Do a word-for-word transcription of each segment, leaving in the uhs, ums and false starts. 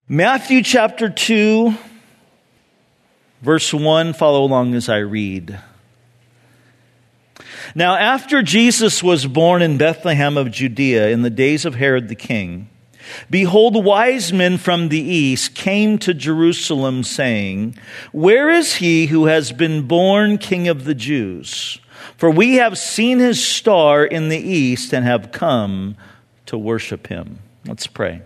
Matthew chapter two, verse one, follow along as I read. Now after Jesus was born in Bethlehem of Judea in the days of Herod the king, behold, wise men from the east came to Jerusalem, saying, Where is he who has been born King of the Jews? For we have seen his star in the east and have come to worship him. Let's pray.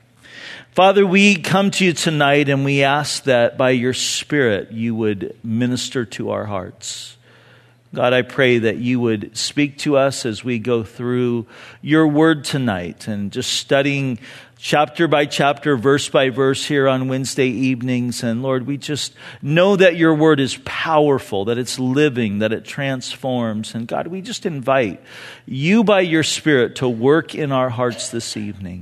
Father, we come to you tonight and we ask that by your Spirit you would minister to our hearts. God, I pray that you would speak to us as we go through your word tonight and just studying chapter by chapter, verse by verse here on Wednesday evenings. And Lord, we just know that your word is powerful, that it's living, that it transforms. And God, we just invite you by your Spirit to work in our hearts this evening.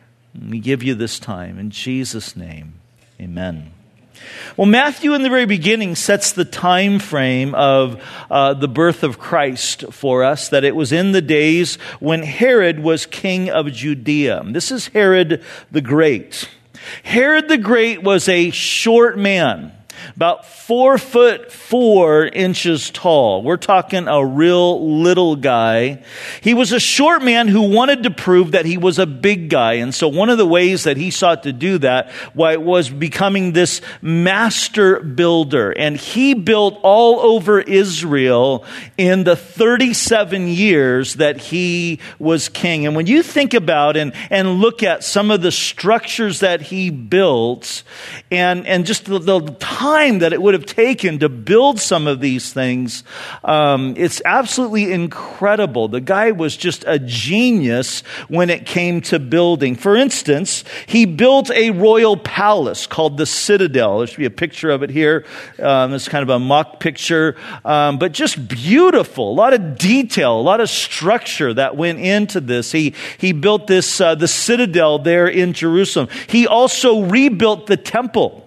We give you this time. In Jesus' name, amen. Well, Matthew in the very beginning sets the time frame of uh, the birth of Christ for us, that it was in the days when Herod was king of Judea. This is Herod the Great. Herod the Great was a short man, about four foot four inches tall. We're talking a real little guy. He was a short man who wanted to prove that he was a big guy. And so one of the ways that he sought to do that was becoming this master builder. And he built all over Israel in the thirty-seven years that he was king. And when you think about and, and look at some of the structures that he built and, and just the, the time that it would have taken to build some of these things, um, it's absolutely incredible. The guy was just a genius when it came to building. For instance, he built a royal palace called the Citadel. There should be a picture of it here. Um, it's kind of a mock picture, um, but just beautiful. A lot of detail, a lot of structure that went into this. He he built this uh, the Citadel there in Jerusalem. He also rebuilt the temple.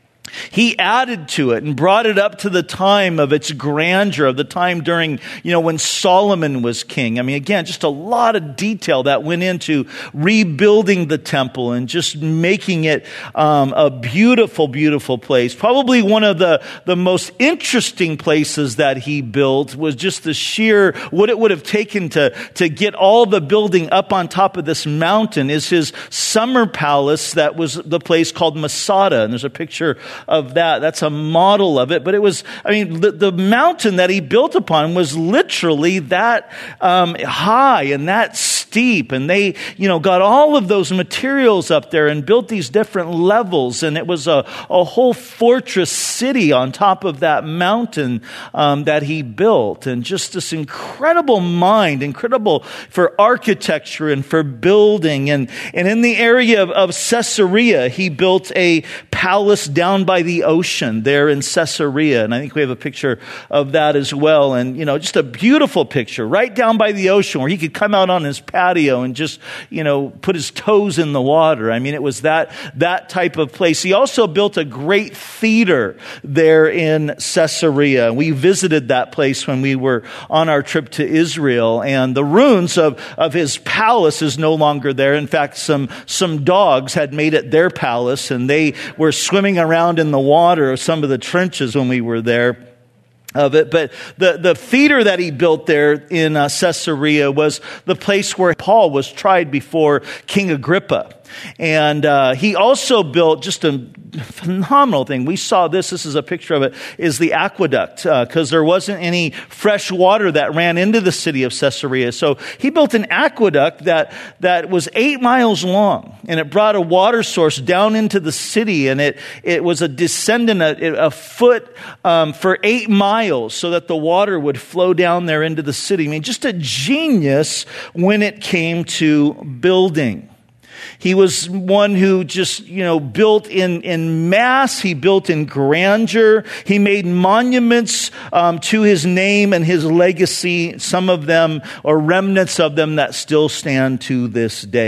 He added to it and brought it up to the time of its grandeur, of the time during, you know, when Solomon was king. I mean, again, just a lot of detail that went into rebuilding the temple and just making it um, a beautiful, beautiful place. Probably one of the, the most interesting places that he built was just the sheer, what it would have taken to, to get all the building up on top of this mountain is his summer palace that was the place called Masada. And there's a picture of that. That's a model of it. But it was, I mean, the, the mountain that he built upon was literally that um, high and that steep. And they, you know, got all of those materials up there and built these different levels. And it was a, a whole fortress city on top of that mountain um, that he built. And just this incredible mind, incredible for architecture and for building. And, and in the area of, of Caesarea, he built a palace down by the ocean there in Caesarea. And I think we have a picture of that as well. And, you know, just a beautiful picture right down by the ocean where he could come out on his patio and just, you know, put his toes in the water. I mean, it was that, that type of place. He also built a great theater there in Caesarea. We visited that place when we were on our trip to Israel, and the ruins of, of his palace is no longer there. In fact, some, some dogs had made it their palace, and they were swimming around in the water of some of the trenches when we were there of it. But the, the theater that he built there in uh, Caesarea was the place where Paul was tried before King Agrippa. And uh, he also built just a phenomenal thing. We saw this. This is a picture of it, is the aqueduct, because uh, there wasn't any fresh water that ran into the city of Caesarea. So he built an aqueduct that, that was eight miles long, and it brought a water source down into the city, and it, it was a descendant, a, a foot um, for eight miles so that the water would flow down there into the city. I mean, just a genius when it came to building. He was one who just, you know, built in, in mass. He built in grandeur. He made monuments um, to his name and his legacy, some of them or remnants of them that still stand to this day.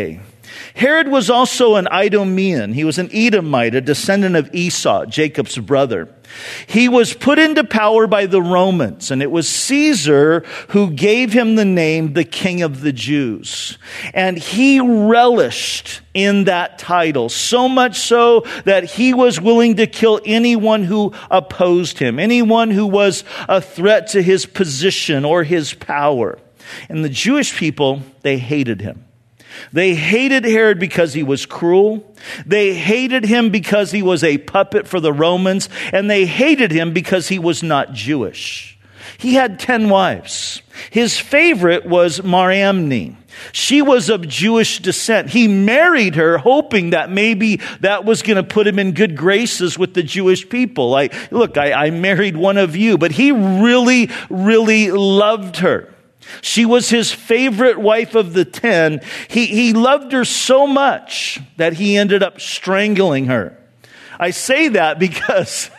Herod was also an Idumean. He was an Edomite, a descendant of Esau, Jacob's brother. He was put into power by the Romans, and it was Caesar who gave him the name the King of the Jews. And he relished in that title, so much so that he was willing to kill anyone who opposed him, anyone who was a threat to his position or his power. And the Jewish people, they hated him. They hated Herod because he was cruel. They hated him because he was a puppet for the Romans. And they hated him because he was not Jewish. He had ten wives. His favorite was Mariamne. She was of Jewish descent. He married her hoping that maybe that was going to put him in good graces with the Jewish people. Like, look, I, I married one of you. But he really, really loved her. She was his favorite wife of the ten. He, he loved her so much that he ended up strangling her. I say that because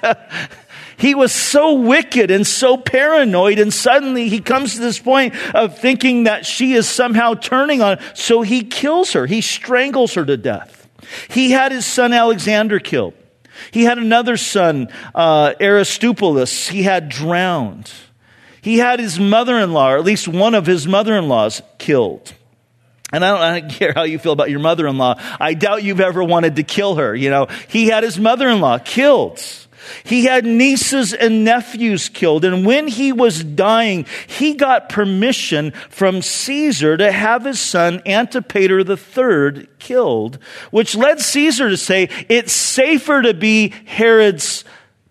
he was so wicked and so paranoid, and suddenly he comes to this point of thinking that she is somehow turning on, so he kills her. He strangles her to death. He had his son Alexander killed. He had another son, uh, Aristobulus, he had drowned. He had his mother-in-law, or at least one of his mother-in-laws, killed. And I don't, I don't care how you feel about your mother-in-law. I doubt you've ever wanted to kill her. You know, he had his mother-in-law killed. He had nieces and nephews killed. And when he was dying, he got permission from Caesar to have his son Antipater the third killed, which led Caesar to say it's safer to be Herod's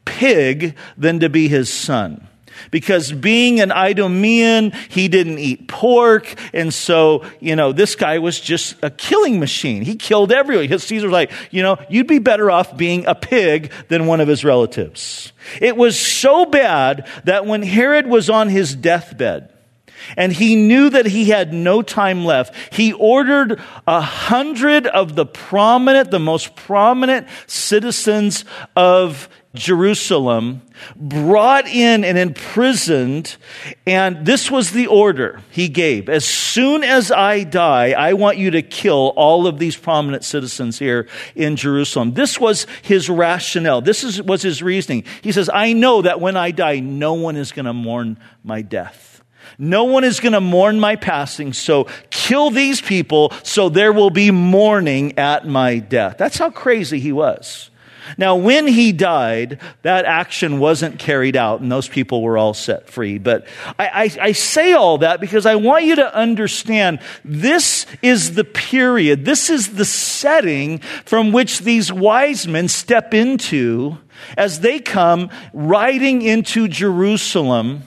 pig than to be his son. Because being an Idumean, he didn't eat pork. And so, you know, this guy was just a killing machine. He killed everyone. His Caesar's like, you know, you'd be better off being a pig than one of his relatives. It was so bad that when Herod was on his deathbed, and he knew that he had no time left, he ordered a hundred of the prominent, the most prominent citizens of Jerusalem brought in and imprisoned. And this was the order he gave. As soon as I die, I want you to kill all of these prominent citizens here in Jerusalem. This was his rationale. This is, was his reasoning. He says, I know that when I die, no one is going to mourn my death. No one is going to mourn my passing, so kill these people so there will be mourning at my death. That's how crazy he was. Now, when he died, that action wasn't carried out, and those people were all set free. But I, I, I say all that because I want you to understand this is the period, this is the setting from which these wise men step into as they come riding into Jerusalem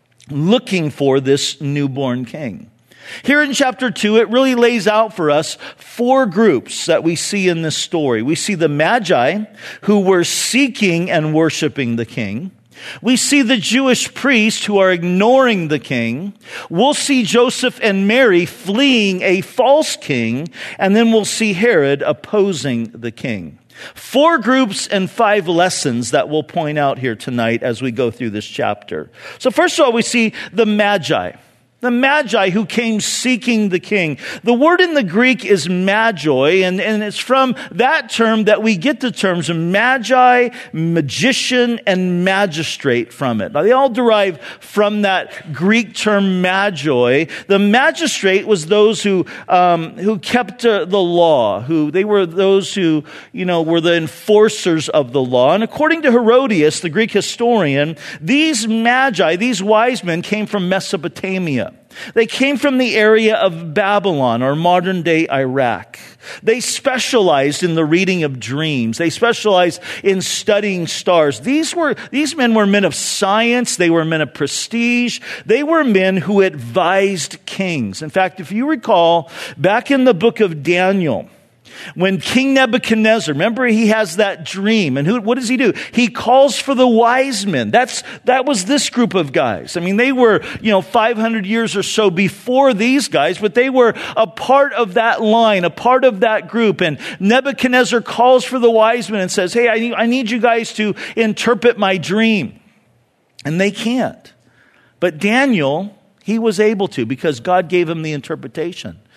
looking for this newborn king. Here in chapter two, it really lays out for us four groups that we see in this story. We see the Magi, who were seeking and worshiping the king. We see the Jewish priests who are ignoring the king. We'll see Joseph and Mary fleeing a false king. And then we'll see Herod opposing the king. Four groups and five lessons that we'll point out here tonight as we go through this chapter. So first of all, we see the Magi. The Magi who came seeking the king. The word in the Greek is magoi, and, and it's from that term that we get the terms magi, magician, and magistrate from it. Now, they all derive from that Greek term magoi. The magistrate was those who um, who kept uh, the law, who they were those who, you know, were the enforcers of the law. And according to Herodias, the Greek historian, these magi, these wise men came from Mesopotamia. They came from the area of Babylon or modern-day Iraq. They specialized in the reading of dreams. They specialized in studying stars. These were these men were men of science. They were men of prestige. They were men who advised kings. In fact, if you recall, back in the book of Daniel, when King Nebuchadnezzar, remember he has that dream, and who, what does he do? He calls for the wise men. That's, that was this group of guys. I mean, they were, you know, five hundred years or so before these guys, but they were a part of that line, a part of that group. And Nebuchadnezzar calls for the wise men and says, hey, I need, I need you guys to interpret my dream. And they can't. But Daniel, he was able to because God gave him the interpretation.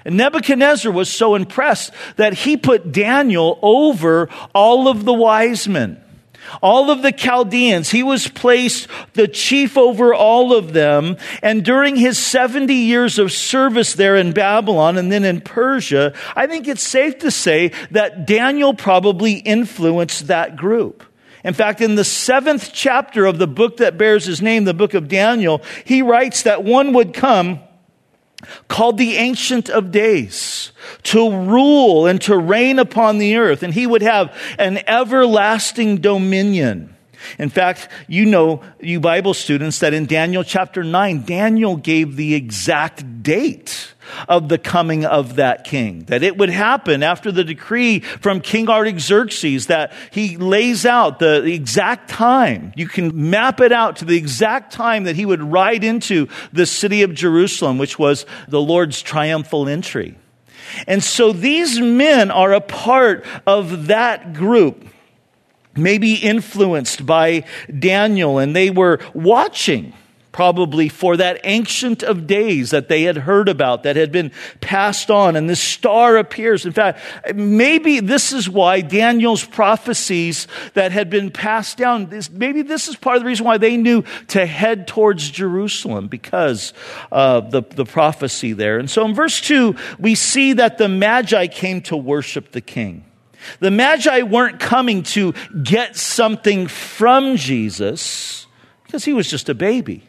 And Nebuchadnezzar was so impressed that he put Daniel over all of the wise men, all of the Chaldeans. He was placed the chief over all of them. And during his seventy years of service there in Babylon and then in Persia, I think it's safe to say that Daniel probably influenced that group. In fact, in the seventh chapter of the book that bears his name, the book of Daniel, he writes that one would come called the Ancient of Days, to rule and to reign upon the earth. And he would have an everlasting dominion. In fact, you know, you Bible students, that in Daniel chapter nine, Daniel gave the exact date of the coming of that king, that it would happen after the decree from King Artaxerxes, that he lays out the exact time. You can map it out to the exact time that he would ride into the city of Jerusalem, which was the Lord's triumphal entry. And so these men are a part of that group, maybe influenced by Daniel, and they were watching probably for that Ancient of Days that they had heard about, that had been passed on, and this star appears. In fact, maybe this is why Daniel's prophecies that had been passed down, maybe this is part of the reason why they knew to head towards Jerusalem, because of the, the prophecy there. And so in verse two, we see that the Magi came to worship the king. The Magi weren't coming to get something from Jesus because he was just a baby.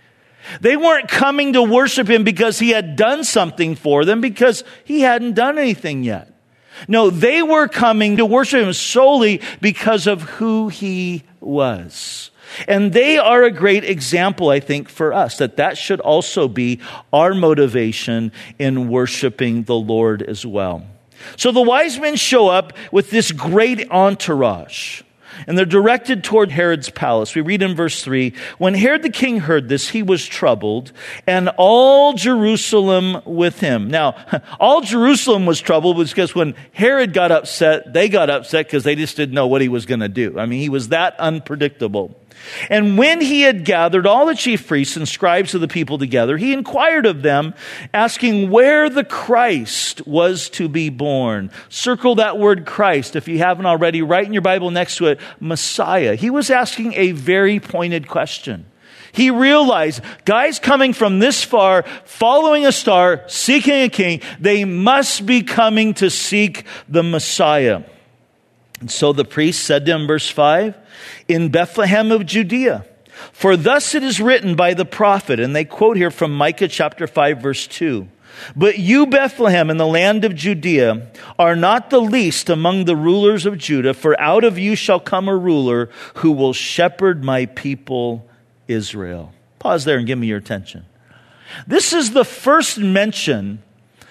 They weren't coming to worship him because he had done something for them, because he hadn't done anything yet. No, they were coming to worship him solely because of who he was. And they are a great example, I think, for us, that that should also be our motivation in worshiping the Lord as well. So the wise men show up with this great entourage, and they're directed toward Herod's palace. We read in verse three, when Herod the king heard this, he was troubled, and all Jerusalem with him. Now, all Jerusalem was troubled because when Herod got upset, they got upset because they just didn't know what he was going to do. I mean, he was that unpredictable. And when he had gathered all the chief priests and scribes of the people together, he inquired of them, asking where the Christ was to be born. Circle that word Christ if you haven't already. Write in your Bible next to it, Messiah. He was asking a very pointed question. He realized guys coming from this far, following a star, seeking a king, they must be coming to seek the Messiah. And so the priest said to him, verse five, in Bethlehem of Judea, for thus it is written by the prophet, and they quote here from Micah chapter five, verse two. But you, Bethlehem, in the land of Judea, are not the least among the rulers of Judah, for out of you shall come a ruler who will shepherd my people Israel. Pause there and give me your attention. This is the first mention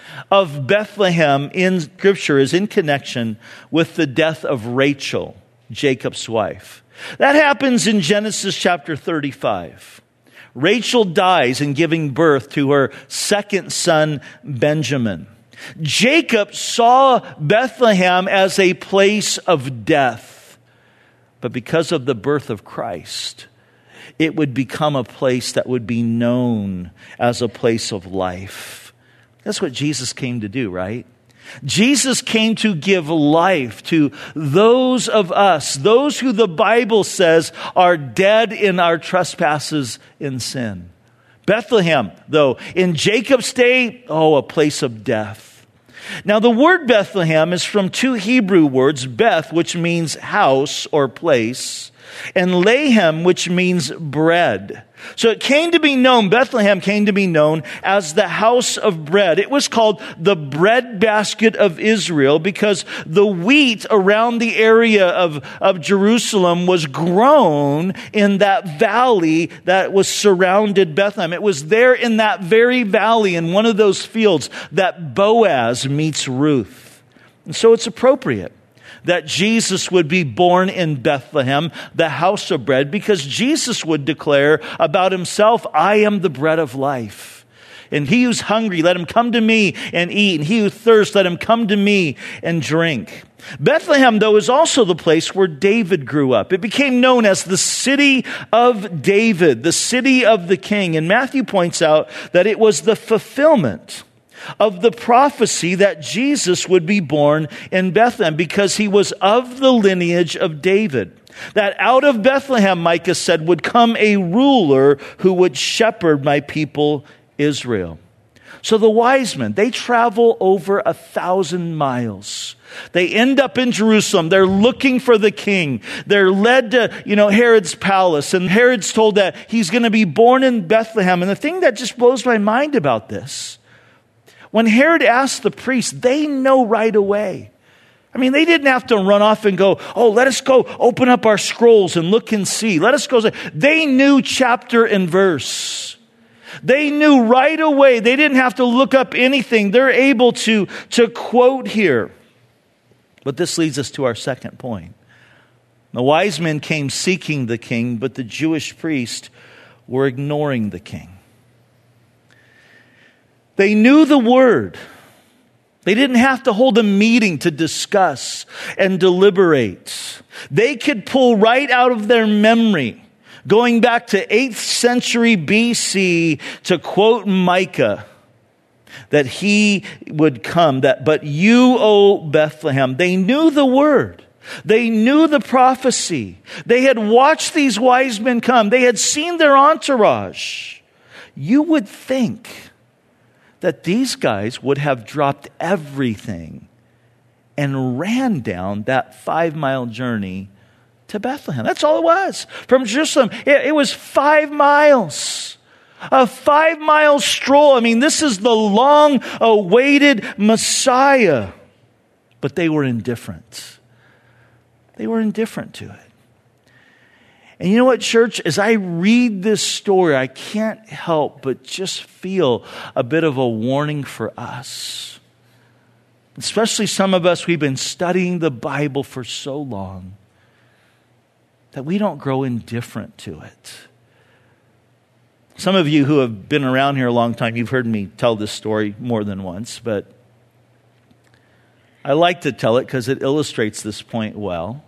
of Bethlehem in Scripture, is in connection with the death of Rachel, Jacob's wife. That happens in Genesis chapter thirty-five. Rachel dies in giving birth to her second son, Benjamin. Jacob saw Bethlehem as a place of death, but because of the birth of Christ, it would become a place that would be known as a place of life. That's what Jesus came to do, right? Jesus came to give life to those of us, those who the Bible says are dead in our trespasses and sin. Bethlehem, though, in Jacob's day, oh, a place of death. Now, the word Bethlehem is from two Hebrew words, Beth, which means house or place, and Lehem, which means bread. So it came to be known, Bethlehem came to be known as the house of bread. It was called the bread basket of Israel because the wheat around the area of, of Jerusalem was grown in that valley that was surrounded Bethlehem. It was there in that very valley, in one of those fields, that Boaz meets Ruth. And so it's appropriate that Jesus would be born in Bethlehem, the house of bread, because Jesus would declare about himself, I am the bread of life. And he who's hungry, let him come to me and eat. And he who thirsts, let him come to me and drink. Bethlehem, though, is also the place where David grew up. It became known as the city of David, the city of the king. And Matthew points out that it was the fulfillment of the prophecy that Jesus would be born in Bethlehem because he was of the lineage of David. That out of Bethlehem, Micah said, would come a ruler who would shepherd my people Israel. So the wise men, they travel over a thousand miles. They end up in Jerusalem. They're looking for the king. They're led to, you know, Herod's palace. And Herod's told that he's going to be born in Bethlehem. And the thing that just blows my mind about this, when Herod asked the priests, they know right away. I mean, they didn't have to run off and go, oh, let us go open up our scrolls and look and see. Let us go. They knew chapter and verse. They knew right away. They didn't have to look up anything. They're able to, to quote here. But this leads us to our second point. The wise men came seeking the king, but the Jewish priests were ignoring the king. They knew the word. They didn't have to hold a meeting to discuss and deliberate. They could pull right out of their memory, going back to eighth century B C, to quote Micah, that he would come, that, but you, O Bethlehem. They knew the word. They knew the prophecy. They had watched these wise men come. They had seen their entourage. You would think that these guys would have dropped everything and ran down that five-mile journey to Bethlehem. That's all it was. From Jerusalem, it, it was five miles. A five-mile stroll. I mean, this is the long-awaited Messiah. But they were indifferent. They were indifferent to it. And you know what, church? As I read this story, I can't help but just feel a bit of a warning for us. Especially some of us, we've been studying the Bible for so long that we don't grow indifferent to it. Some of you who have been around here a long time, you've heard me tell this story more than once, but I like to tell it because it illustrates this point well.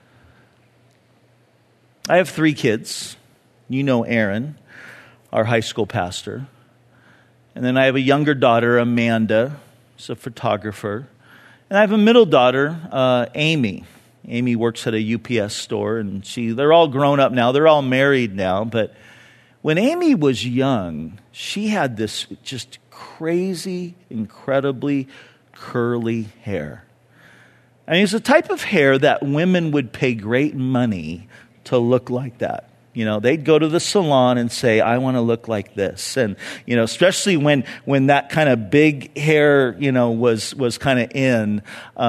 I have three kids. You know Aaron, our high school pastor. And then I have a younger daughter, Amanda, who's a photographer. And I have a middle daughter, uh, Amy. Amy works at a U P S store, and she they're all grown up now. They're all married now. But when Amy was young, she had this just crazy, incredibly curly hair. I mean, it's a type of hair that women would pay great money to look like that. You know, they'd go to the salon and say, I want to look like this. And, you know, especially when, when that kind of big hair, you know, was, was kind of in,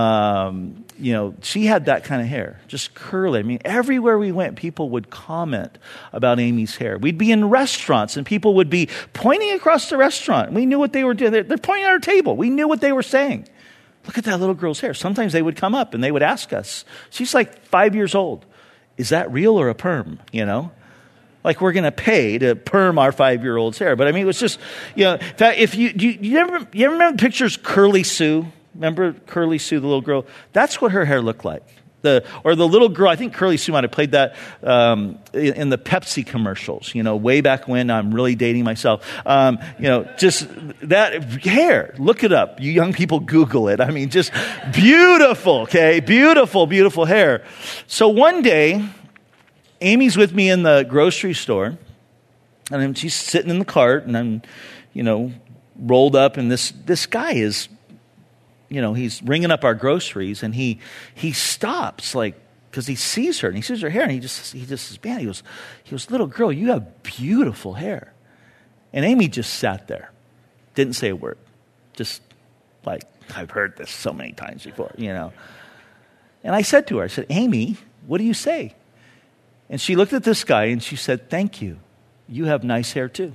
um, you know, she had that kind of hair, just curly. I mean, everywhere we went, people would comment about Amy's hair. We'd be in restaurants and people would be pointing across the restaurant. We knew what they were doing. They're, they're pointing at our table. We knew what they were saying. Look at that little girl's hair. Sometimes they would come up and they would ask us, she's like five years old. Is that real or a perm? You know, like we're going to pay to perm our five-year-old's hair. But I mean, it was just, you know, in fact, if you, you, you ever, you ever remember pictures Curly Sue? Remember Curly Sue, the little girl? That's what her hair looked like. The, or the little girl, I think Curly Sue might have played that um, in, in the Pepsi commercials, you know, way back when. I'm really dating myself. Um, you know, just that hair, look it up. You young people, Google it. I mean, just beautiful, okay? Beautiful, beautiful hair. So one day, Amy's with me in the grocery store, and I'm, she's sitting in the cart, and I'm, you know, rolled up, and this this guy is, you know, he's ringing up our groceries, and he he stops, like, because he sees her, and he sees her hair, and he just he just says, man, he goes, he goes, little girl, you have beautiful hair. And Amy just sat there, didn't say a word, just like, I've heard this so many times before, you know. And I said to her, I said, Amy, what do you say? And she looked at this guy, and she said, thank you. You have nice hair, too.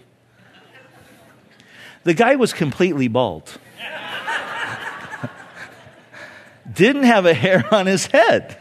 The guy was completely bald. Didn't have a hair on his head.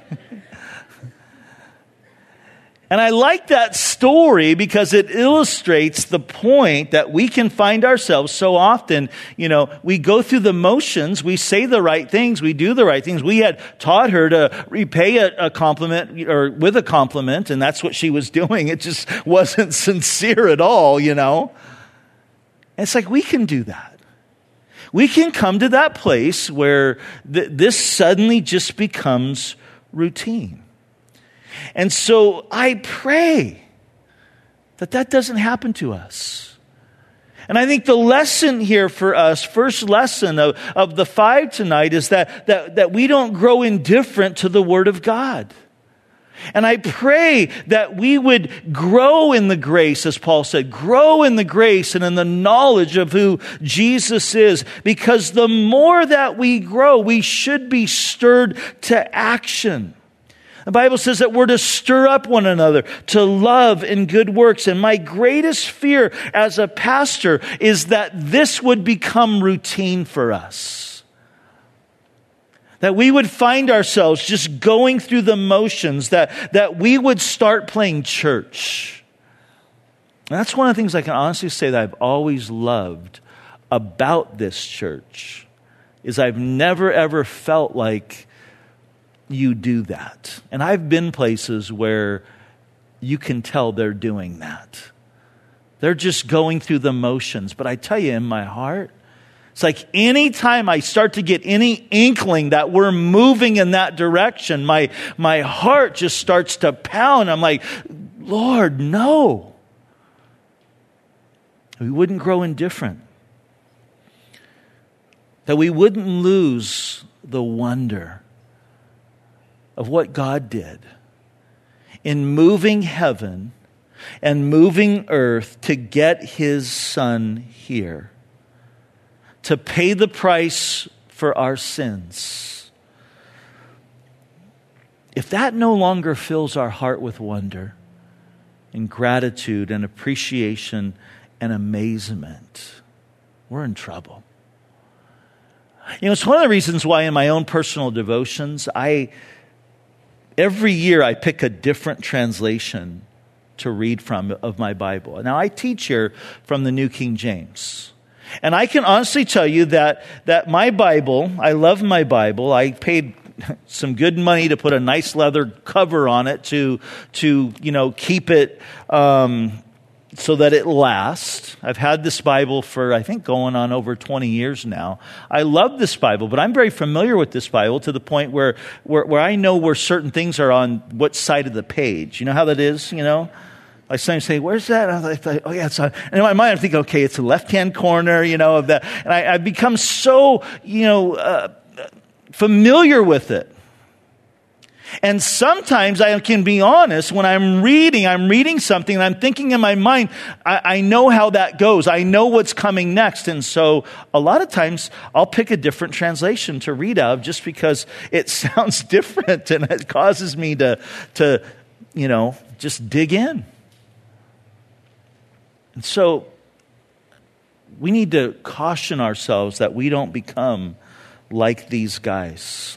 And I like that story because it illustrates the point that we can find ourselves so often, you know, we go through the motions, we say the right things, we do the right things. We had taught her to repay a, a compliment or with a compliment, and that's what she was doing. It just wasn't sincere at all, you know. And it's like we can do that. We can come to that place where th- this suddenly just becomes routine. And so I pray that that doesn't happen to us. And I think the lesson here for us, first lesson of, of the five tonight, is that, that, that we don't grow indifferent to the Word of God. And I pray that we would grow in the grace, as Paul said, grow in the grace and in the knowledge of who Jesus is. Because the more that we grow, we should be stirred to action. The Bible says that we're to stir up one another to love and good works. And my greatest fear as a pastor is that this would become routine for us. That we would find ourselves just going through the motions, that, that we would start playing church. And that's one of the things I can honestly say that I've always loved about this church, is I've never ever felt like you do that. And I've been places where you can tell they're doing that. They're just going through the motions. But I tell you, in my heart, it's like anytime I start to get any inkling that we're moving in that direction, my, my heart just starts to pound. I'm like, Lord, no. We wouldn't grow indifferent. That we wouldn't lose the wonder of what God did in moving heaven and moving earth to get His Son here, to pay the price for our sins. If that no longer fills our heart with wonder and gratitude and appreciation and amazement, we're in trouble. You know, it's one of the reasons why in my own personal devotions, I every year I pick a different translation to read from of my Bible. Now, I teach here from the New King James. And I can honestly tell you that, that my Bible, I love my Bible. I paid some good money to put a nice leather cover on it to, to you know, keep it um, so that it lasts. I've had this Bible for, I think, going on over twenty years now. I love this Bible, but I'm very familiar with this Bible to the point where, where, where I know where certain things are on what side of the page. You know how that is, you know? I sometimes say, where's that? I thought, oh yeah, it's on. And in my mind, I'm thinking, okay, it's the left-hand corner, you know, of that. And I, I've become so, you know, uh, familiar with it. And sometimes I can be honest, when I'm reading, I'm reading something and I'm thinking in my mind, I, I know how that goes. I know what's coming next. And so a lot of times I'll pick a different translation to read out of just because it sounds different and it causes me to, to, you know, just dig in. And so we need to caution ourselves that we don't become like these guys.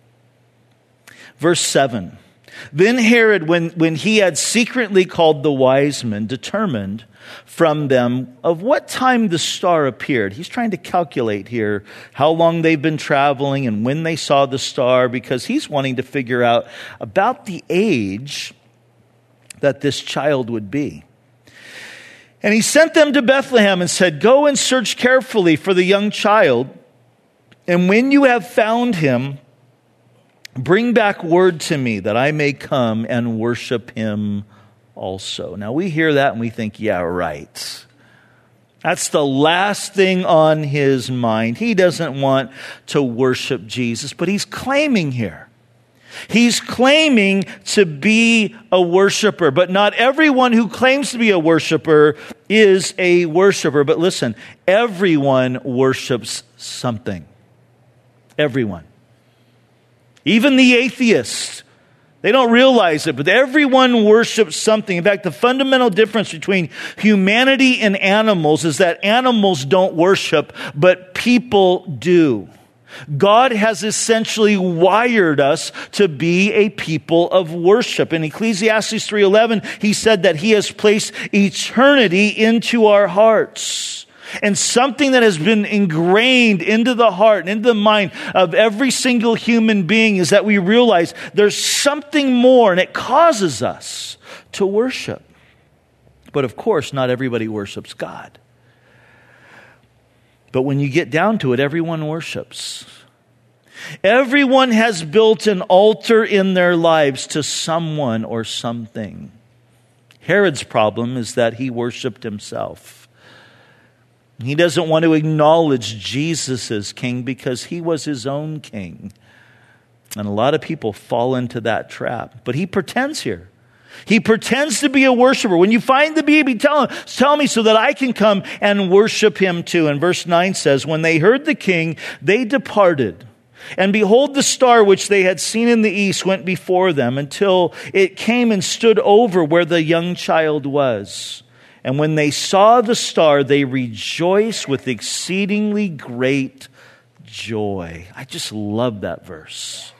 Verse seven. Then Herod, when, when he had secretly called the wise men, determined from them of what time the star appeared. He's trying to calculate here how long they've been traveling and when they saw the star, because he's wanting to figure out about the age that this child would be. And he sent them to Bethlehem and said, go and search carefully for the young child. And when you have found him, bring back word to me that I may come and worship him also. Now we hear that and we think, yeah, right. That's the last thing on his mind. He doesn't want to worship Jesus, but he's claiming here. He's claiming to be a worshiper, but not everyone who claims to be a worshiper is a worshiper. But listen, everyone worships something. Everyone. Even the atheists. They don't realize it, but everyone worships something. In fact, the fundamental difference between humanity and animals is that animals don't worship, but people do. God has essentially wired us to be a people of worship. In Ecclesiastes three eleven, he said that he has placed eternity into our hearts. And something that has been ingrained into the heart and into the mind of every single human being is that we realize there's something more, and it causes us to worship. But of course, not everybody worships God. But when you get down to it, everyone worships. Everyone has built an altar in their lives to someone or something. Herod's problem is that he worshiped himself. He doesn't want to acknowledge Jesus as king because he was his own king. And a lot of people fall into that trap. But he pretends here. He pretends to be a worshiper. When you find the baby, tell him, tell me so that I can come and worship him too. And verse nine says, when they heard the king, they departed. And behold, the star which they had seen in the east went before them until it came and stood over where the young child was. And when they saw the star, they rejoiced with exceedingly great joy. I just love that verse.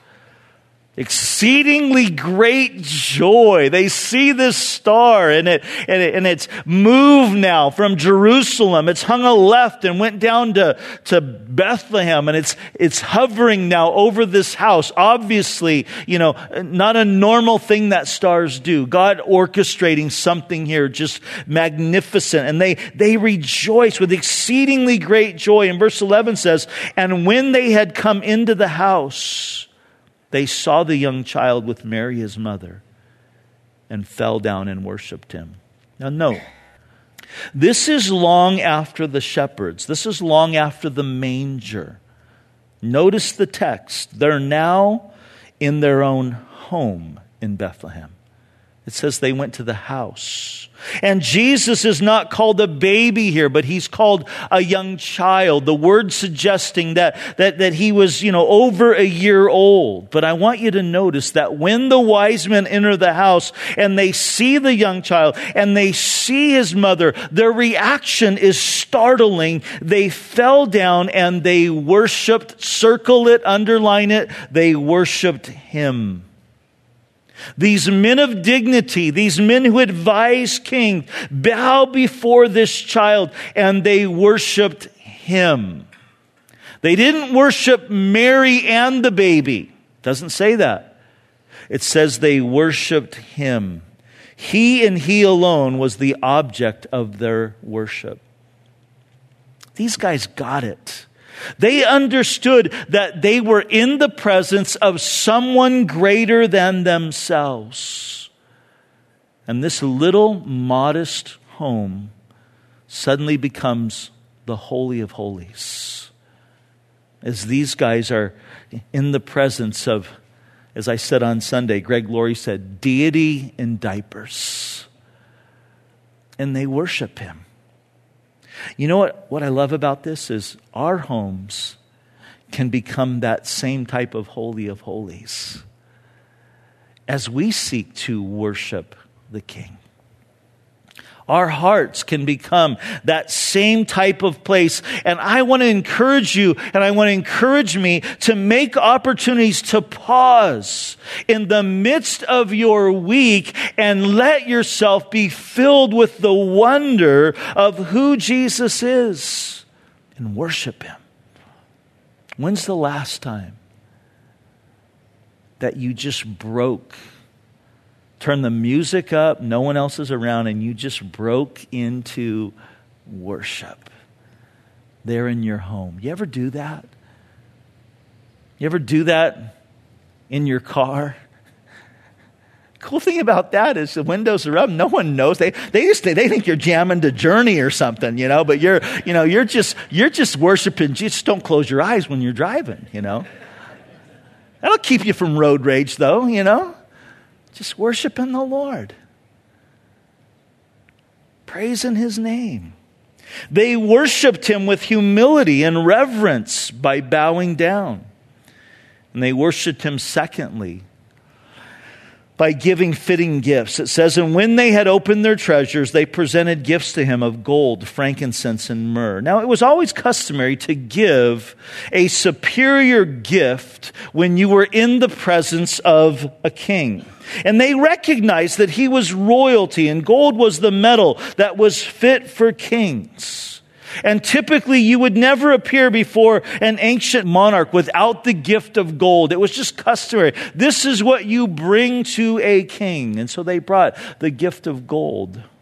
Exceedingly great joy. They see this star and it, and it and it's moved now from Jerusalem. It's hung a left and went down to, to Bethlehem, and it's it's hovering now over this house. Obviously, you know, not a normal thing that stars do. God orchestrating something here just magnificent. And they they rejoice with exceedingly great joy. And verse eleven says, and when they had come into the house, they saw the young child with Mary, his mother, and fell down and worshiped him. Now, note, this is long after the shepherds. This is long after the manger. Notice the text. They're now in their own home in Bethlehem. It says they went to the house. And Jesus is not called a baby here, but he's called a young child. The word suggesting that, that, that he was, you know, over a year old. But I want you to notice that when the wise men enter the house and they see the young child and they see his mother, their reaction is startling. They fell down and they worshiped, circle it, underline it, they worshiped him. These men of dignity, these men who advise kings, bow before this child and they worshiped him. They didn't worship Mary and the baby. It doesn't say that. It says they worshiped him. He and he alone was the object of their worship. These guys got it. They understood that they were in the presence of someone greater than themselves. And this little modest home suddenly becomes the Holy of Holies. As these guys are in the presence of, as I said on Sunday, Greg Laurie said, deity in diapers. And they worship him. You know what, what I love about this is our homes can become that same type of holy of holies as we seek to worship the King. Our hearts can become that same type of place. And I want to encourage you, and I want to encourage me to make opportunities to pause in the midst of your week and let yourself be filled with the wonder of who Jesus is and worship him. When's the last time that you just broke? Turn the music up, no one else is around, and you just broke into worship there in your home. You ever do that? You ever do that in your car? Cool thing about that is the windows are up. No one knows. They they just they think you're jamming to Journey or something, you know. But you're you know you're just you're just worshiping. Just don't close your eyes when you're driving, you know. That'll keep you from road rage, though, you know. Just worshiping the Lord. Praising his name. They worshiped him with humility and reverence by bowing down. And they worshiped him, secondly, by giving fitting gifts. It says, and when they had opened their treasures, they presented gifts to him of gold, frankincense, and myrrh. Now, it was always customary to give a superior gift when you were in the presence of a king. And they recognized that he was royalty, and gold was the metal that was fit for kings. And typically you would never appear before an ancient monarch without the gift of gold. It was just customary. This is what you bring to a king. And so they brought the gift of gold.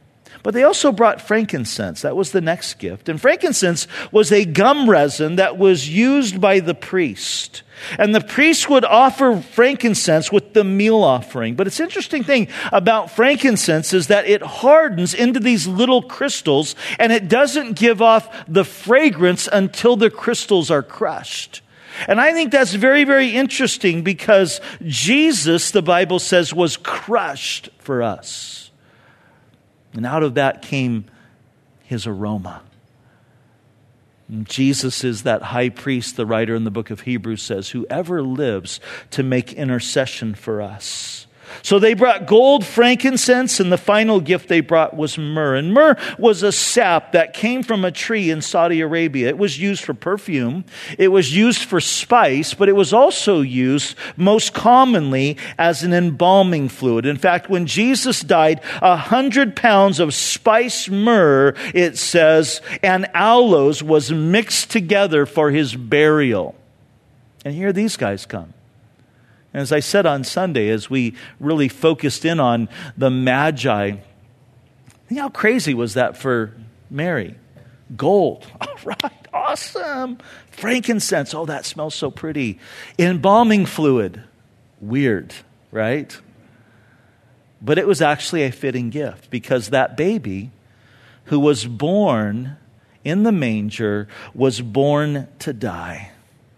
But they also brought frankincense. That was the next gift. And frankincense was a gum resin that was used by the priest. And the priest would offer frankincense with the meal offering. But it's interesting thing about frankincense is that it hardens into these little crystals, and it doesn't give off the fragrance until the crystals are crushed. And I think that's very, very interesting because Jesus, the Bible says, was crushed for us. And out of that came his aroma. And Jesus is that high priest, the writer in the book of Hebrews says, whoever lives to make intercession for us. So they brought gold, frankincense, and the final gift they brought was myrrh. And myrrh was a sap that came from a tree in Saudi Arabia. It was used for perfume. It was used for spice, but it was also used most commonly as an embalming fluid. In fact, when Jesus died, a hundred pounds of spiced myrrh, it says, and aloes was mixed together for his burial. And here these guys come. And as I said on Sunday, as we really focused in on the Magi, think how crazy was that for Mary? Gold. All right, awesome. Frankincense. Oh, that smells so pretty. Embalming fluid. Weird, right? But it was actually a fitting gift because that baby who was born in the manger was born to die.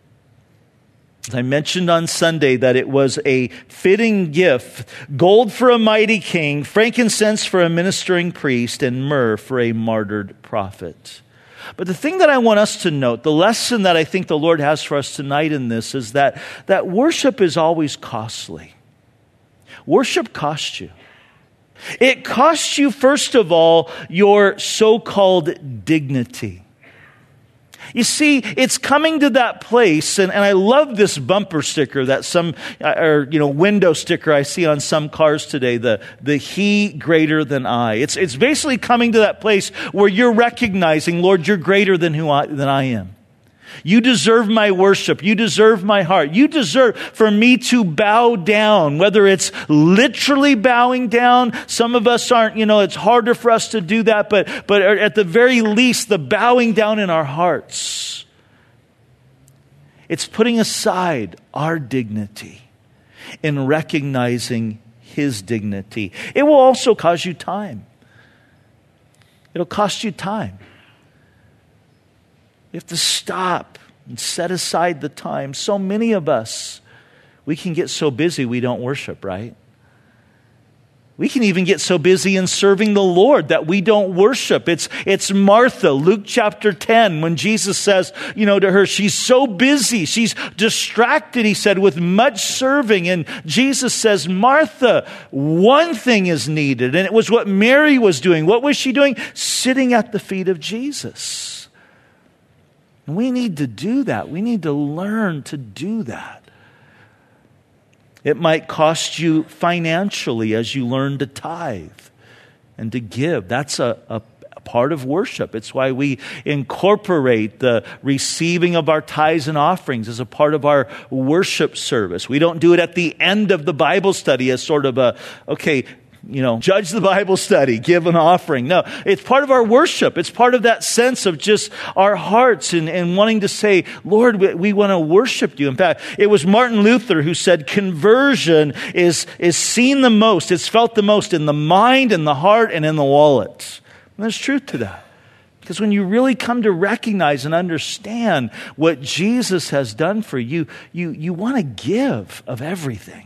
I mentioned on Sunday that it was a fitting gift, gold for a mighty king, frankincense for a ministering priest, and myrrh for a martyred prophet. But the thing that I want us to note, the lesson that I think the Lord has for us tonight in this is that, that worship is always costly. Worship costs you. It costs you, first of all, your so-called dignity. You see, it's coming to that place, and, and I love this bumper sticker that some, or, you know, window sticker I see on some cars today, the, the he greater than I. It's, it's basically coming to that place where you're recognizing, Lord, you're greater than who I, than I am. You deserve my worship. You deserve my heart. You deserve for me to bow down, whether it's literally bowing down. Some of us aren't, you know, it's harder for us to do that, but, but at the very least, the bowing down in our hearts. It's putting aside our dignity in recognizing his dignity. It will also cause you time. It'll cost you time. You have to stop and set aside the time. So many of us, we can get so busy we don't worship, right? We can even get so busy in serving the Lord that we don't worship. It's, it's Martha, Luke chapter ten, when Jesus says, you know, to her, she's so busy, she's distracted, he said, with much serving. And Jesus says, Martha, one thing is needed. And it was what Mary was doing. What was she doing? Sitting at the feet of Jesus. We need to do that. We need to learn to do that. It might cost you financially as you learn to tithe and to give. That's a, a, a part of worship. It's why we incorporate the receiving of our tithes and offerings as a part of our worship service. We don't do it at the end of the Bible study as sort of a, okay, you know, judge the Bible study, give an offering. No, it's part of our worship. It's part of that sense of just our hearts and, and wanting to say, Lord, we, we want to worship you. In fact, it was Martin Luther who said conversion is, is seen the most. It's felt the most in the mind, in the heart, and in the wallet. And there's truth to that. Because when you really come to recognize and understand what Jesus has done for you, you, you want to give of everything.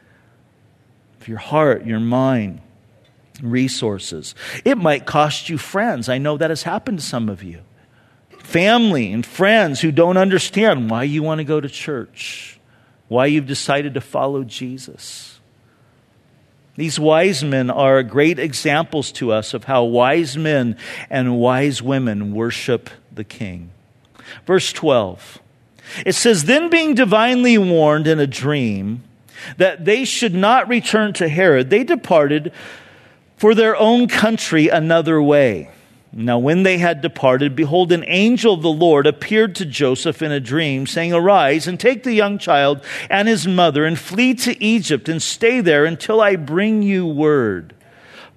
Your heart, your mind, resources. It might cost you friends. I know that has happened to some of you. Family and friends who don't understand why you want to go to church, why you've decided to follow Jesus. These wise men are great examples to us of how wise men and wise women worship the King. Verse twelve. It says, then being divinely warned in a dream that they should not return to Herod, they departed for their own country another way. Now when they had departed, behold, an angel of the Lord appeared to Joseph in a dream, saying, arise and take the young child and his mother and flee to Egypt and stay there until I bring you word.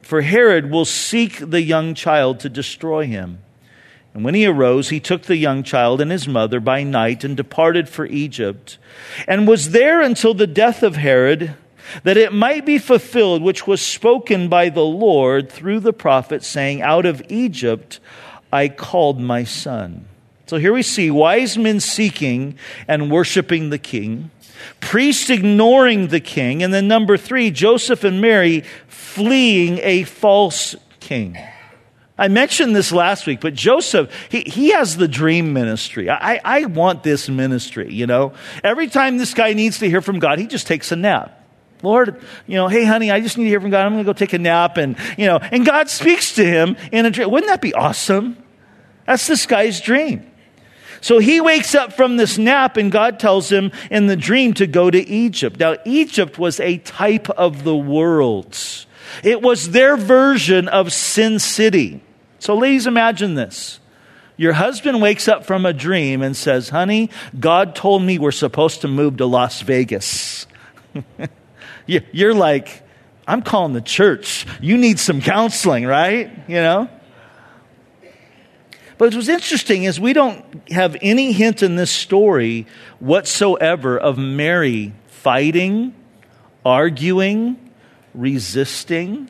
for Herod will seek the young child to destroy him." And when he arose, he took the young child and his mother by night and departed for Egypt, and was there until the death of Herod, that it might be fulfilled which was spoken by the Lord through the prophet, saying, "Out of Egypt I called my son." So here we see wise men seeking and worshiping the king, priests ignoring the king, and then number three, Joseph and Mary fleeing a false king. I mentioned this last week, but Joseph, he, he has the dream ministry. I, I want this ministry, you know. Every time this guy needs to hear from God, he just takes a nap. Lord, you know, hey, honey, I just need to hear from God. I'm going to go take a nap. And, you know, and God speaks to him in a dream. Wouldn't that be awesome? That's this guy's dream. So he wakes up from this nap and God tells him in the dream to go to Egypt. Now, Egypt was a type of the world. It was their version of Sin City. So ladies, imagine this. Your husband wakes up from a dream and says, "Honey, God told me we're supposed to move to Las Vegas." You're like, "I'm calling the church. You need some counseling," right? You know? But what's interesting is we don't have any hint in this story whatsoever of Mary fighting, arguing, resisting.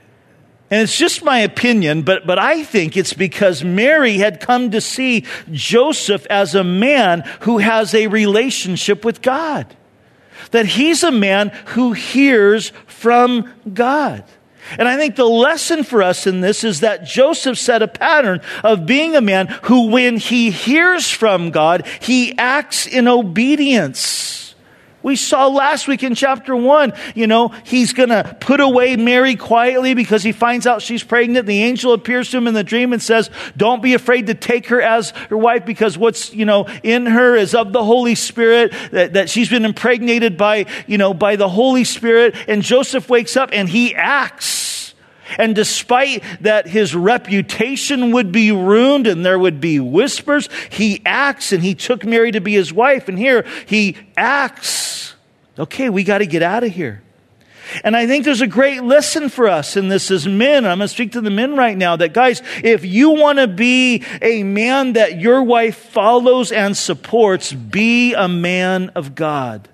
And it's just my opinion, but, but I think it's because Mary had come to see Joseph as a man who has a relationship with God. That he's a man who hears from God. And I think the lesson for us in this is that Joseph set a pattern of being a man who, when he hears from God, he acts in obedience. We saw last week in chapter one, you know, he's going to put away Mary quietly because he finds out she's pregnant. The angel appears to him in the dream and says, "Don't be afraid to take her as your wife, because what's, you know, in her is of the Holy Spirit," that, that she's been impregnated by, you know, by the Holy Spirit. And Joseph wakes up and he acts. And despite that his reputation would be ruined and there would be whispers, he acts, and he took Mary to be his wife. And here he acts. Okay, we got to get out of here. And I think there's a great lesson for us in this as men. I'm going to speak to the men right now that, guys, if you want to be a man that your wife follows and supports, be a man of God.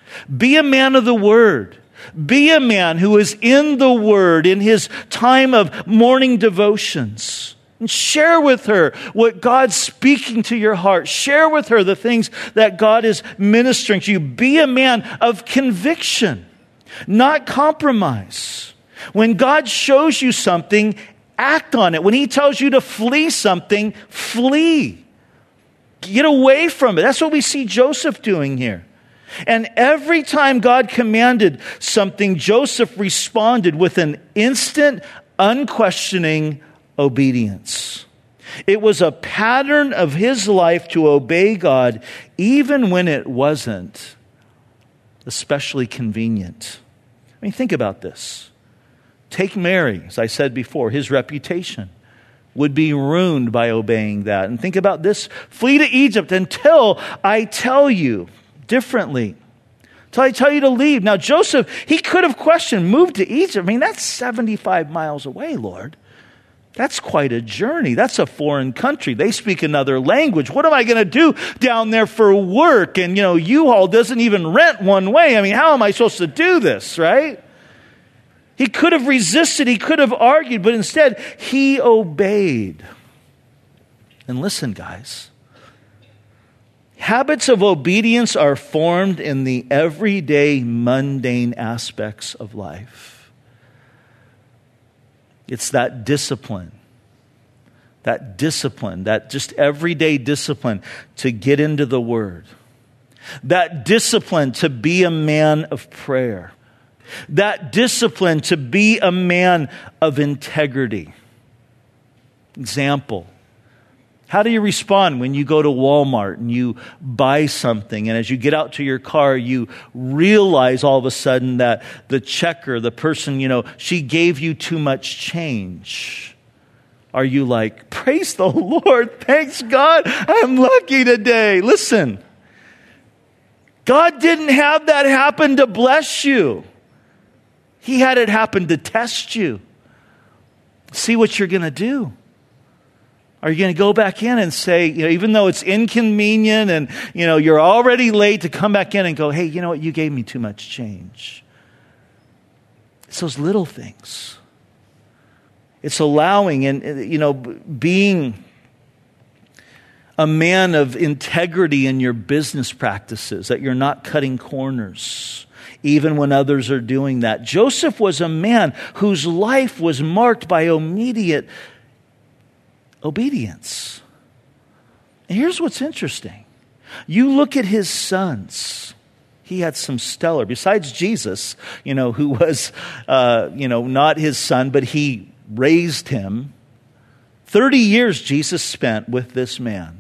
Be a man of the Word. Be a man who is in the Word in his time of morning devotions. And share with her what God's speaking to your heart. Share with her the things that God is ministering to you. Be a man of conviction, not compromise. When God shows you something, act on it. When He tells you to flee something, flee. Get away from it. That's what we see Joseph doing here. And every time God commanded something, Joseph responded with an instant, unquestioning obedience. It was a pattern of his life to obey God, even when it wasn't especially convenient. I mean, think about this. Take Mary, as I said before, his reputation would be ruined by obeying that. And think about this. Flee to Egypt until I tell you differently. Until I tell you to leave. Now, Joseph, he could have questioned, move to Egypt. I mean, that's seventy-five miles away, Lord. That's quite a journey. That's a foreign country. They speak another language. What am I going to do down there for work? And, you know, U-Haul doesn't even rent one way. I mean, how am I supposed to do this, right? He could have resisted. He could have argued. But instead, he obeyed. And listen, guys. Habits of obedience are formed in the everyday, mundane aspects of life. It's that discipline, that discipline, that just everyday discipline to get into the Word. That discipline to be a man of prayer. That discipline to be a man of integrity. Example. How do you respond when you go to Walmart and you buy something, and as you get out to your car, you realize all of a sudden that the checker, the person, you know, she gave you too much change? Are you like, praise the Lord, thanks God, I'm lucky today? Listen, God didn't have that happen to bless you. He had it happen to test you. see what you're going to do. Are you going to go back in and say, you know, even though it's inconvenient and, you know, you're already late, to come back in and go, hey, you know what, you gave me too much change. It's those little things. It's allowing and, you know, being a man of integrity in your business practices, that you're not cutting corners, even when others are doing that. Joseph was a man whose life was marked by immediate obedience. And here's what's interesting. You look at his sons. He had some stellar, besides Jesus, you know, who was, uh, you know, not his son, but he raised him. thirty years Jesus spent with this man.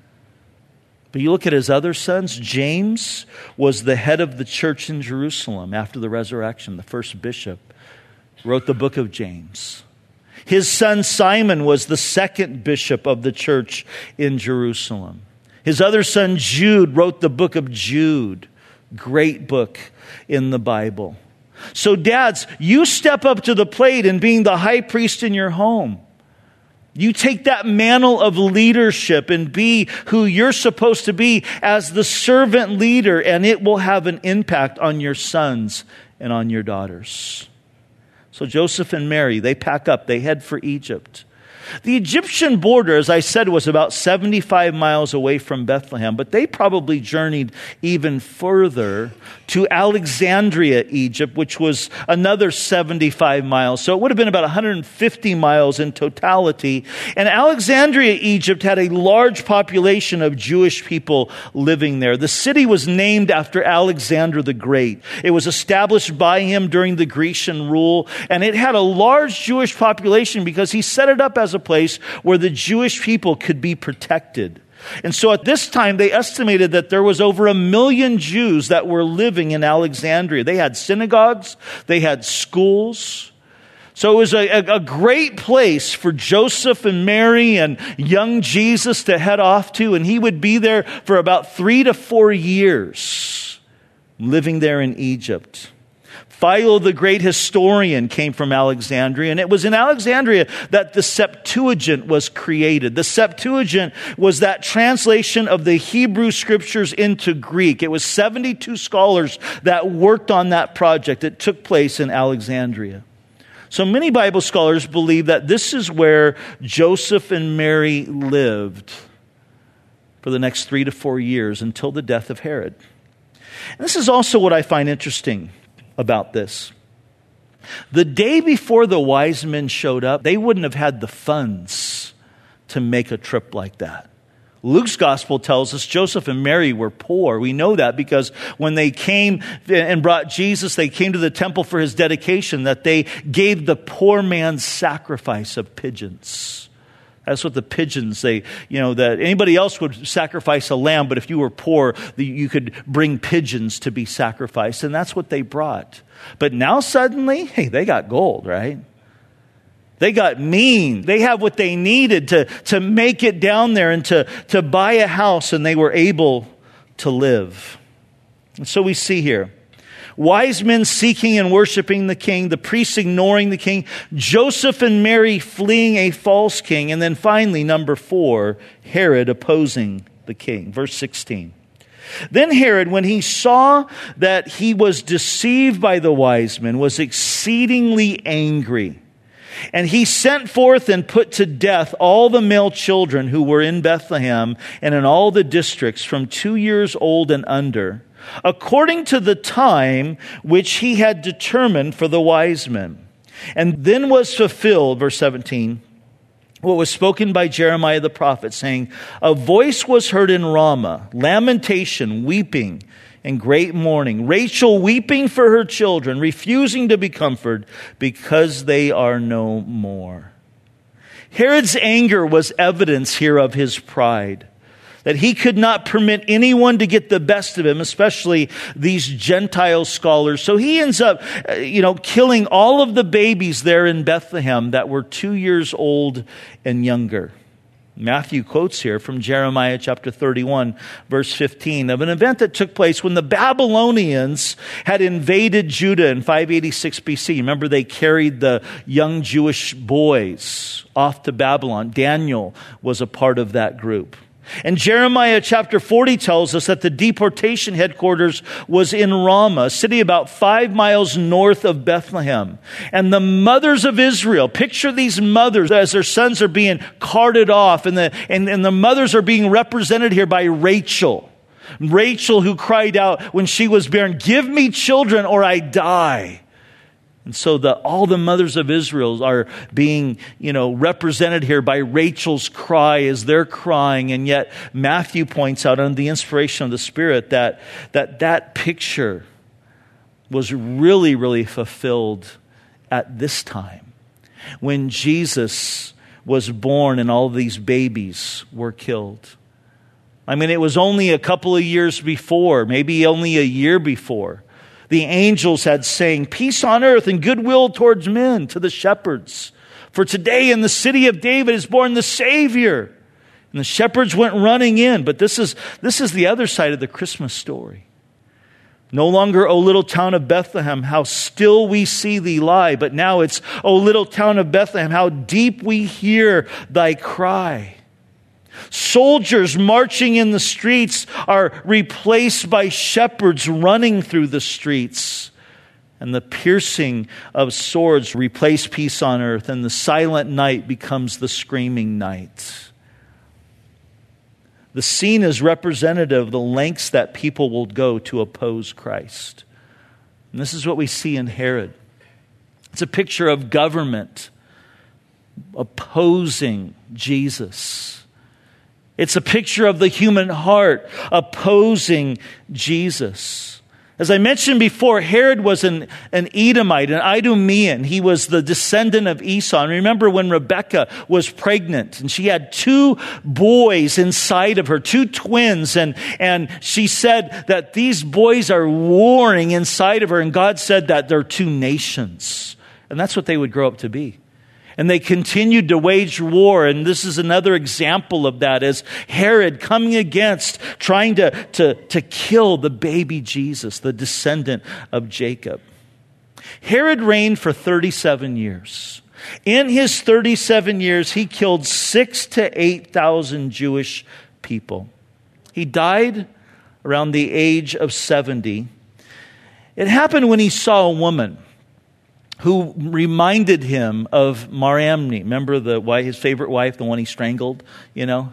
But you look at his other sons. James was the head of the church in Jerusalem after the resurrection, the first bishop, wrote the book of James. His son Simon was the second bishop of the church in Jerusalem. His other son Jude wrote the book of Jude. Great book in the Bible. So dads, you step up to the plate in being the high priest in your home. You take that mantle of leadership and be who you're supposed to be as the servant leader, and it will have an impact on your sons and on your daughters. So Joseph and Mary, they pack up, they head for Egypt. The Egyptian border, as I said, was about seventy-five miles away from Bethlehem, but they probably journeyed even further to Alexandria, Egypt, which was another seventy-five miles. So it would have been about one hundred fifty miles in totality. And Alexandria, Egypt had a large population of Jewish people living there. The city was named after Alexander the Great. It was established by him during the Grecian rule, and it had a large Jewish population because he set it up as a place where the Jewish people could be protected. And so at this time, they estimated that there was over a million Jews that were living in Alexandria. They had synagogues, they had schools. So it was a, a, a great place for Joseph and Mary and young Jesus to head off to. And he would be there for about three to four years, living there in Egypt. Philo, the great historian, came from Alexandria, and it was in Alexandria that the Septuagint was created. The Septuagint was that translation of the Hebrew scriptures into Greek. It was seventy-two scholars that worked on that project. It took place in Alexandria. So many Bible scholars believe that this is where Joseph and Mary lived for the next three to four years until the death of Herod. And this is also what I find interesting about this. The day before the wise men showed up, they wouldn't have had the funds to make a trip like that. Luke's gospel tells us Joseph and Mary were poor. We know that because when they came and brought Jesus, they came to the temple for his dedication, that they gave the poor man's sacrifice of pigeons. That's what the pigeons, they, you know, that anybody else would sacrifice a lamb, but if you were poor, you could bring pigeons to be sacrificed. And that's what they brought. But now suddenly, hey, they got gold, right? They got mean. They have what they needed to, to make it down there and to, to buy a house, and they were able to live. And so we see here, wise men seeking and worshiping the king, the priests ignoring the king, Joseph and Mary fleeing a false king, and then finally, number four, Herod opposing the king. Verse sixteen. Then Herod, when he saw that he was deceived by the wise men, was exceedingly angry. And he sent forth and put to death all the male children who were in Bethlehem and in all the districts from two years old and under, according to the time which he had determined for the wise men. And then was fulfilled, verse seventeen, what was spoken by Jeremiah the prophet, saying, a voice was heard in Ramah, lamentation, weeping, and great mourning. Rachel weeping for her children, refusing to be comforted because they are no more. Herod's anger was evidence here of his pride, that he could not permit anyone to get the best of him, especially these Gentile scholars. So he ends up, you know, killing all of the babies there in Bethlehem that were two years old and younger. Matthew quotes here from Jeremiah chapter thirty-one, verse fifteen, of an event that took place when the Babylonians had invaded Judah in five eighty-six B C. Remember, they carried the young Jewish boys off to Babylon. Daniel was a part of that group. And Jeremiah chapter forty tells us that the deportation headquarters was in Ramah, a city about five miles north of Bethlehem. And the mothers of Israel, picture these mothers as their sons are being carted off, and the, and, and the mothers are being represented here by Rachel. Rachel, who cried out when she was barren, "Give me children or I die." And so the, all the mothers of Israel are being, you know, represented here by Rachel's cry as they're crying. And yet Matthew points out under the inspiration of the Spirit that that, that picture was really, really fulfilled at this time when Jesus was born and all these babies were killed. I mean, it was only a couple of years before, maybe only a year before, the angels had saying, "Peace on earth and goodwill towards men," to the shepherds. "For today in the city of David is born the Savior." And the shepherds went running in. But this is, this is the other side of the Christmas story. No longer, "O little town of Bethlehem, how still we see thee lie." But now it's, "O little town of Bethlehem, how deep we hear thy cry." Soldiers marching in the streets are replaced by shepherds running through the streets. And the piercing of swords replace peace on earth, and the silent night becomes the screaming night. The scene is representative of the lengths that people will go to oppose Christ. And this is what we see in Herod. It's a picture of government opposing Jesus. It's a picture of the human heart opposing Jesus. As I mentioned before, Herod was an, an Edomite, an Idumean. He was the descendant of Esau. And remember when Rebekah was pregnant and she had two boys inside of her, two twins. And, and she said that these boys are warring inside of her. And God said that they're two nations. And that's what they would grow up to be. And they continued to wage war. And this is another example of that, as Herod coming against, trying to, to, to kill the baby Jesus, the descendant of Jacob. Herod reigned for thirty-seven years. In his thirty-seven years, he killed six to eight thousand Jewish people. He died around the age of seventy. It happened when he saw a woman who reminded him of Mariamne. Remember the wife, his favorite wife, the one he strangled, you know?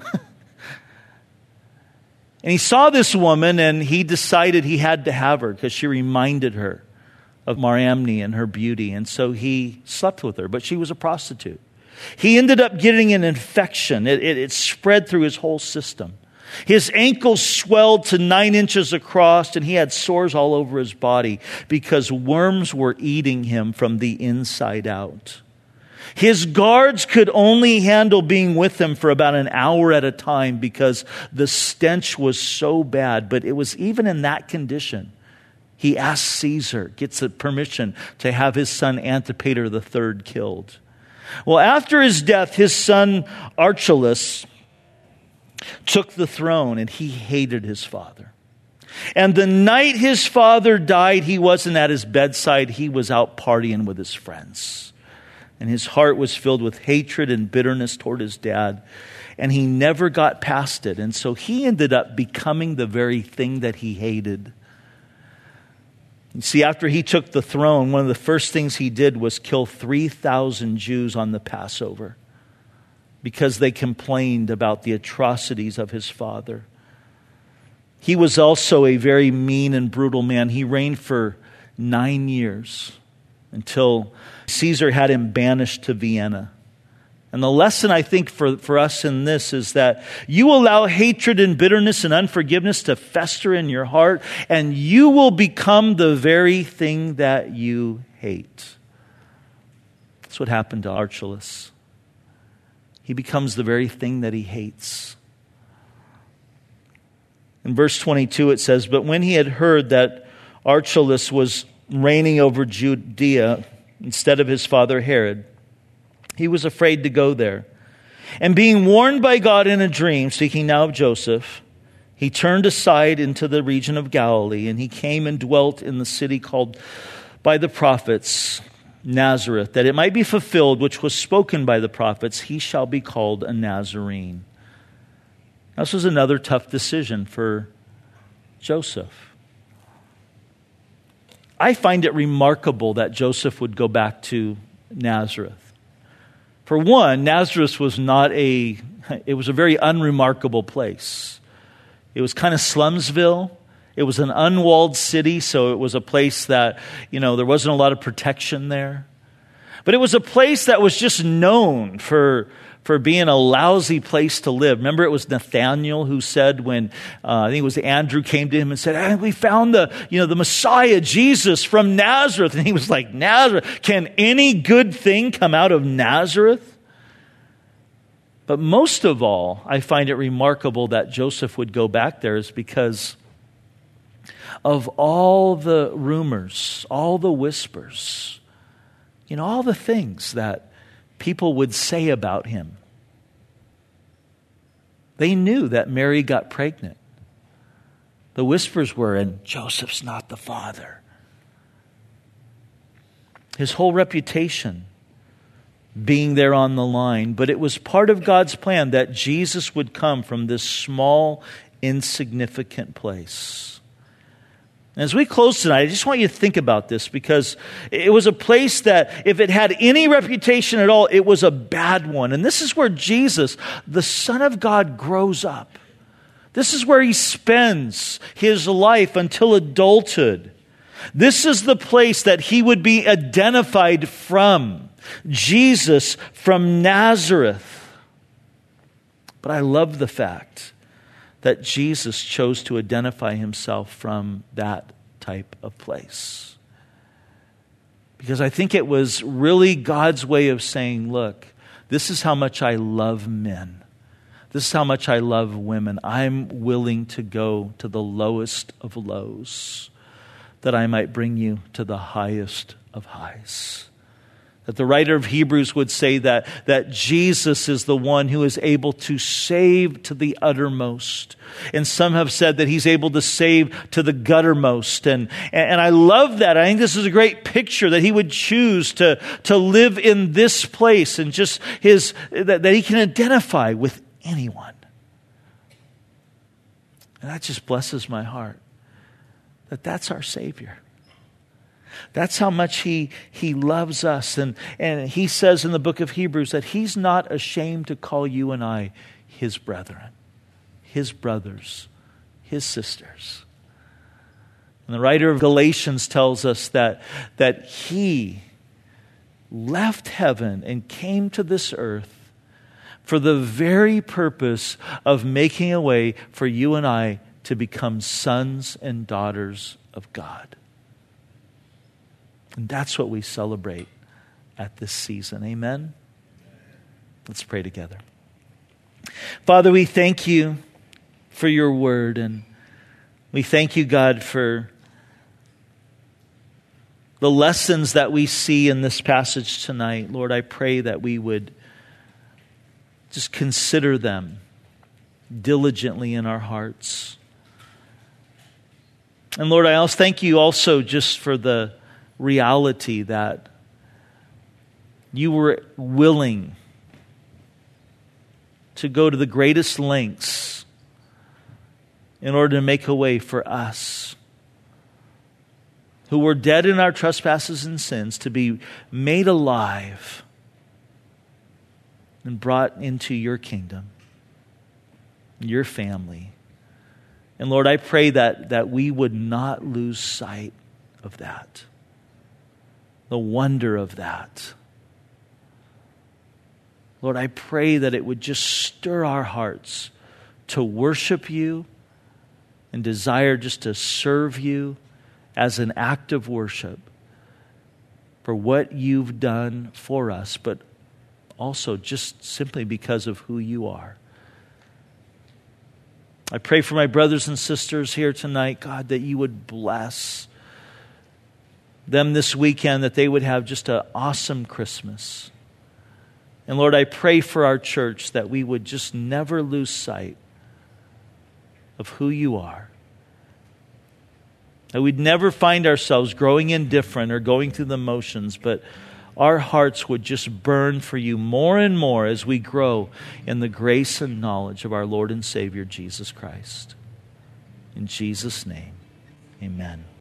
And he saw this woman and he decided he had to have her because she reminded her of Mariamne and her beauty. And so he slept with her, but she was a prostitute. He ended up getting an infection. It, it, it spread through his whole system. His ankles swelled to nine inches across, and he had sores all over his body because worms were eating him from the inside out. His guards could only handle being with him for about an hour at a time because the stench was so bad. But it was even in that condition, he asked Caesar, gets the permission to have his son Antipater the third killed. Well, after his death, his son Archelaus took the throne, and he hated his father. And the night his father died, he wasn't at his bedside. He was out partying with his friends. And his heart was filled with hatred and bitterness toward his dad. And he never got past it. And so he ended up becoming the very thing that he hated. You see, after he took the throne, one of the first things he did was kill three thousand Jews on the Passover, because they complained about the atrocities of his father. He was also a very mean and brutal man. He reigned for nine years until Caesar had him banished to Vienna. And the lesson, I think, for, for us in this is that you allow hatred and bitterness and unforgiveness to fester in your heart, and you will become the very thing that you hate. That's what happened to Archelaus. He becomes the very thing that he hates. In verse twenty-two it says, "But when he had heard that Archelaus was reigning over Judea instead of his father Herod, he was afraid to go there. And being warned by God in a dream, speaking now of Joseph, he turned aside into the region of Galilee, and he came and dwelt in the city called by the prophets Nazareth, that it might be fulfilled which was spoken by the prophets, he shall be called a Nazarene. This was another tough decision for Joseph. I find it remarkable that Joseph would go back to Nazareth. For one, Nazareth was not a, it was a very unremarkable place. It was kind of slumsville. It was an unwalled city, so it was a place that, you know, there wasn't a lot of protection there. But it was a place that was just known for, for being a lousy place to live. Remember, it was Nathanael who said when, uh, I think it was Andrew came to him and said, hey, we found the, you know, the Messiah, Jesus from Nazareth. And he was like, Nazareth? Can any good thing come out of Nazareth? But most of all, I find it remarkable that Joseph would go back there is because of all the rumors, all the whispers, you know, all the things that people would say about him. They knew that Mary got pregnant. The whispers were, and Joseph's not the father. His whole reputation being there on the line, but it was part of God's plan that Jesus would come from this small, insignificant place. As we close tonight, I just want you to think about this because it was a place that if it had any reputation at all, it was a bad one. And this is where Jesus, the Son of God, grows up. This is where he spends his life until adulthood. This is the place that he would be identified from. Jesus from Nazareth. But I love the fact that Jesus chose to identify himself from that type of place. Because I think it was really God's way of saying, look, this is how much I love men. This is how much I love women. I'm willing to go to the lowest of lows, that I might bring you to the highest of highs. That the writer of Hebrews would say that, that Jesus is the one who is able to save to the uttermost. And some have said that he's able to save to the guttermost. And, and I love that. I think this is a great picture that he would choose to, to live in this place and just his, that, that he can identify with anyone. And that just blesses my heart. That that's our Savior. That's how much he, he loves us. And, and he says in the book of Hebrews that he's not ashamed to call you and I his brethren, his brothers, his sisters. And the writer of Galatians tells us that, that he left heaven and came to this earth for the very purpose of making a way for you and I to become sons and daughters of God. And that's what we celebrate at this season. Amen? Let's pray together. Father, we thank you for your word. And we thank you, God, for the lessons that we see in this passage tonight. Lord, I pray that we would just consider them diligently in our hearts. And Lord, I also thank you also just for the reality that you were willing to go to the greatest lengths in order to make a way for us who were dead in our trespasses and sins to be made alive and brought into your kingdom, your family. And Lord, I pray that, that we would not lose sight of that. The wonder of that. Lord, I pray that it would just stir our hearts to worship you and desire just to serve you as an act of worship for what you've done for us, but also just simply because of who you are. I pray for my brothers and sisters here tonight, God, that you would bless them this weekend, that they would have just an awesome Christmas. And Lord, I pray for our church that we would just never lose sight of who you are. That we'd never find ourselves growing indifferent or going through the motions, but our hearts would just burn for you more and more as we grow in the grace and knowledge of our Lord and Savior, Jesus Christ. In Jesus' name, amen.